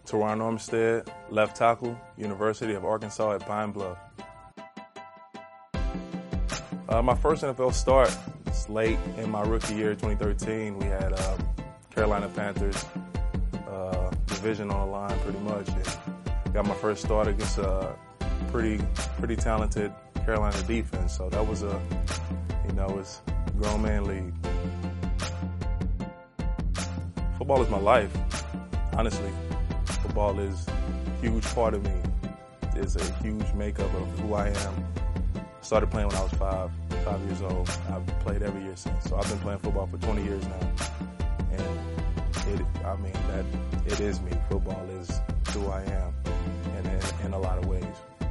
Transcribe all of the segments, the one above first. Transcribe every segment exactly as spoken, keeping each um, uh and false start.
Teron Armstead, left tackle, University of Arkansas at Pine Bluff. Uh, my first N F L start was late in my rookie year, twenty thirteen. We had uh, Carolina Panthers uh, division on the line pretty much. And got my first start against a pretty pretty talented Carolina defense. So that was a, you know, it's a grown man league. Football is my life, honestly. Football is a huge part of me. It's a huge makeup of who I am. Started playing when I was five, five years old. I've played every year since. So I've been playing football for twenty years now. And it, I mean, that it is me. Football is who I am in, in, in a lot of ways.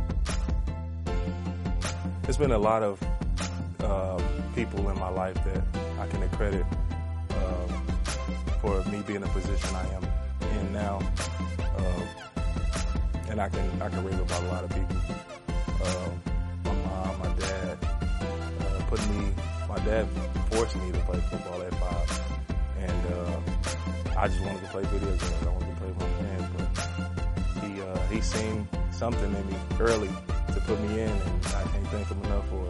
There's been a lot of uh, people in my life that I can credit uh, for me being in the position I am in now. Uh, and I can I can rave about a lot of people. Uh, my mom, my dad, uh, put me. My dad forced me to play football at five, and uh, I just wanted to play video games. I wanted to play with my friends, but he uh, he seen something in me early to put me in, and I can't thank him enough for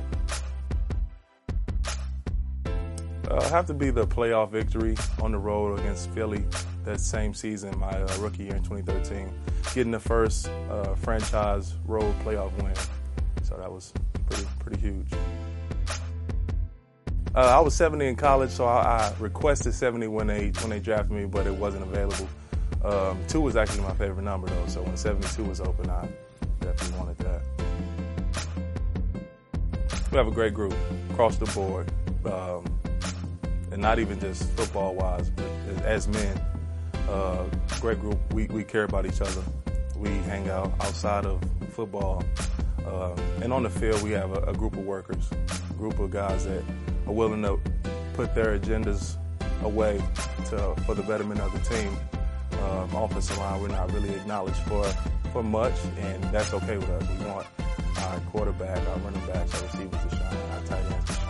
it. Uh, I have to be the playoff victory on the road against Philly that same season, my uh, rookie year in twenty thirteen, getting the first uh, franchise road playoff win. So that was pretty pretty huge. Uh, I was seventy in college, so I, I requested seventy when they when they drafted me, but it wasn't available. Um, two was actually my favorite number though, so when seventy-two was open, I definitely wanted that. We have a great group across the board, um, and not even just football-wise, but as men. Uh, great group. We, we care about each other. We hang out outside of football. Uh, and on the field, we have a, a group of workers, a group of guys that are willing to put their agendas away to, for the betterment of the team. Um, offensive line, we're not really acknowledged for, for much, and that's okay with us. We want our quarterback, our running backs, our receivers to shine, our tight ends to shine.